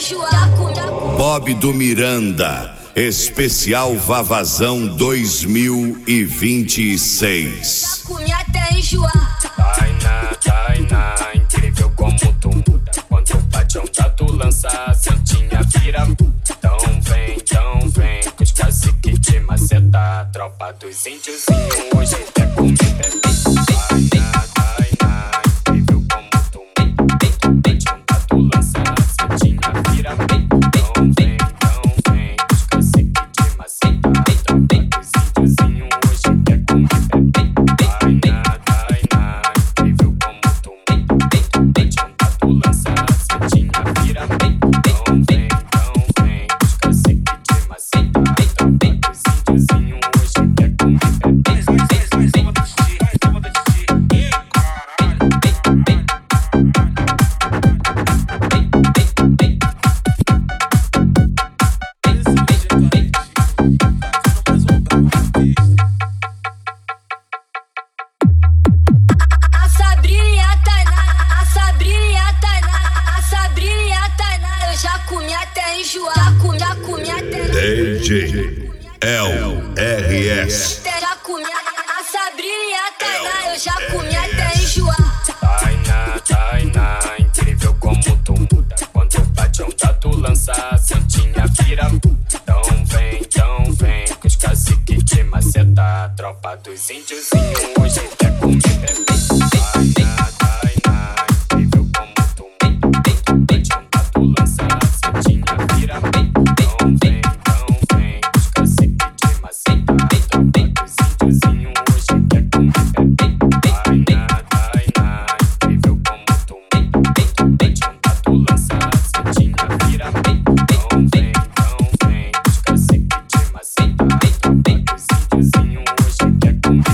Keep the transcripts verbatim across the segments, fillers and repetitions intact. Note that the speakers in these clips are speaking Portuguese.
Bob do Miranda, especial Vavazão dois mil e vinte e seis. Comi até enjoar. Tainá, Tainá, incrível como tu muda. Quando o patrão tá tu lança a santinha vira. Então vem, então vem, com os caciques de maceta. Tropa dos índiozinhos, hoje é comida é Tainá, Tainá, incrível como tu muda. Quando o patrão tá tu lança a santinha vira. Então vem, então vem, com os caciques de maceta. Tropa dos índiozinhos, hoje é comida é Tainá, Tainá, incrível como tu muda. Quando o patrão tá tu lança a santinha vira. Então vem, então vem, com os caciques de maceta. Tropa dos índiozinhos, hoje é comida A Sabrina e a Tainá, a Sabrina e a Tainá, a Sabrina e a Tainá, eu já comi até enjoar. Já comi, já comi até D J L R S. Já comi a Sabrina e a Tainá, eu já comi até enjoar. Tainá, Tainá, incrível como tu muda. Quando o patrão tá tu lança a santinha vira. Então vem, então vem, com os caciques de maceta. Tropa dos índiozinhos, hoje é comida é Tainá, Tainá, incrível como tu muda. Quando o patrão tá tu lança a santinha vira. Então vem, então vem, com os caciques de maceta. Tropa dos índiozinhos, hoje é comida é Tainá, Tainá, incrível como tu muda. Quando o patrão tá tu lança a santinha vira. Então vem, então vem, com os caciques de maceta. Tropa dos índiozinhos, hoje é comida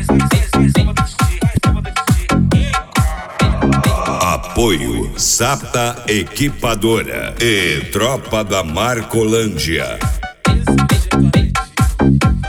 Apoio Sapta Equipadora e Tropa da Marcolândia. é